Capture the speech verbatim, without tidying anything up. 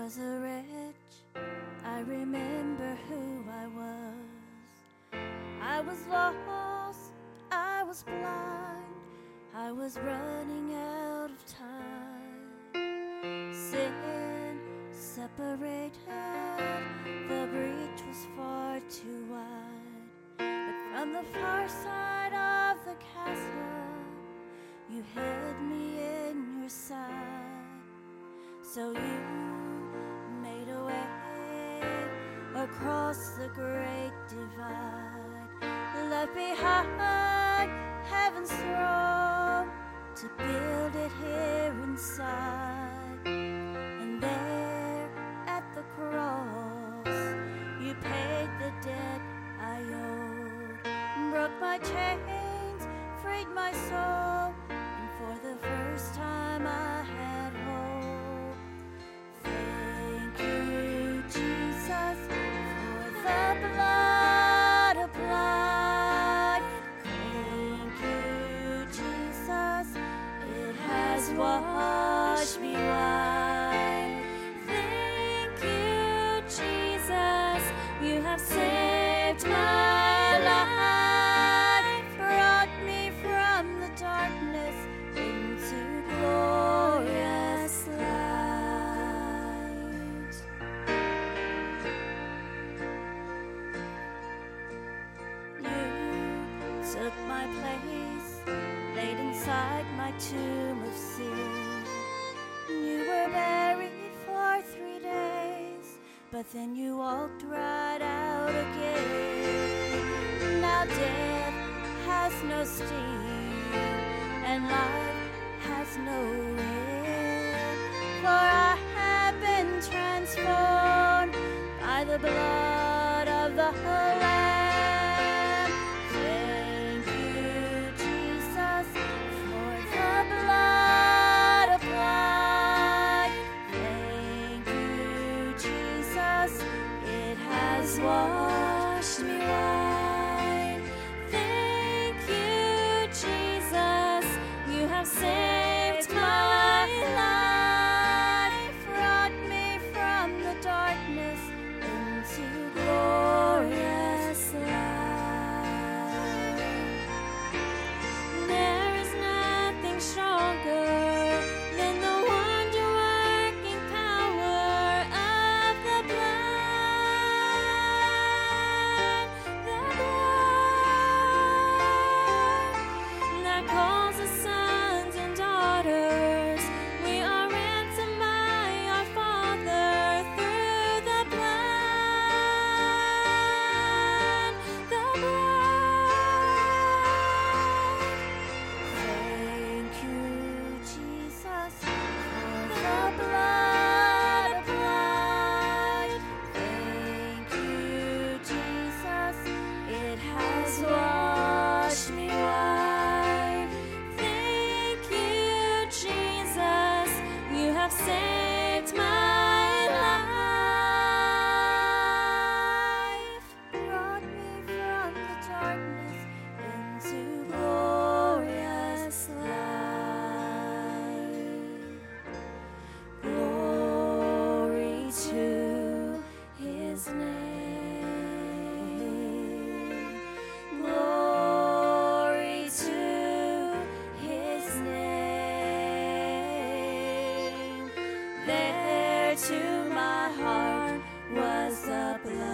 was a wretch, I remember who I was. I was lost, I was blind, I was running out of time. Sin separated, the breach was far too wide. But from the far side of the castle, you held me in your side. So you made a way across the great divide, left behind heaven's throne to build it here inside. And there at the cross, you paid the debt I owed, broke my chains, freed my soul, and for the first time I had hope. Thank you, Jesus, for the blood applied. Thank you, Jesus, it has washed me white. Thank you, Jesus, you have saved my life, brought me from the darkness into glorious light. You took my place, laid inside my tomb of sin. You were buried for three days, but then you walked right out again. Now death has no sting, and life has no end. For I have been transformed by the blood of the Lamb. Thank you, Jesus, for the blood applied. Thank you, Jesus, it has washed me white. Thank you, Jesus, you have saved my life, brought me from the darkness into glorious light. There is nothing stronger than the wonder-working power of the blood, the blood that calls us sons and daughters. We are ransomed by our Father through the blood, the blood. Thank you, Jesus, for the blood applied. Thank you, Jesus, it has washed me white. Thank you, Jesus, you have saved my life, brought me from the darkness into glorious light. Glory to his name. Glory to his name. There to my heart was the blood.